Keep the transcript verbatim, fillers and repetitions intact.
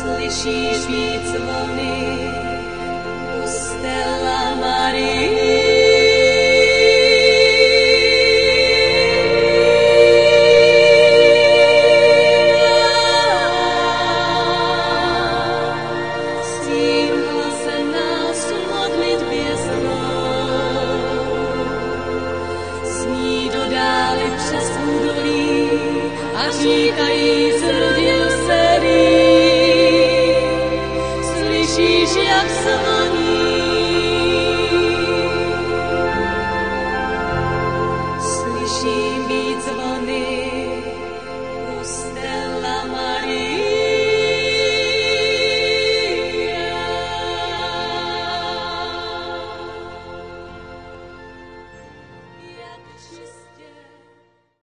Slyšíš být zvony u Stella Marie. S tím hlasem nás v modlitbě znou. Zní do dály přes údolí a říkajíc rodil se rý. Slyšíš, jak zvoní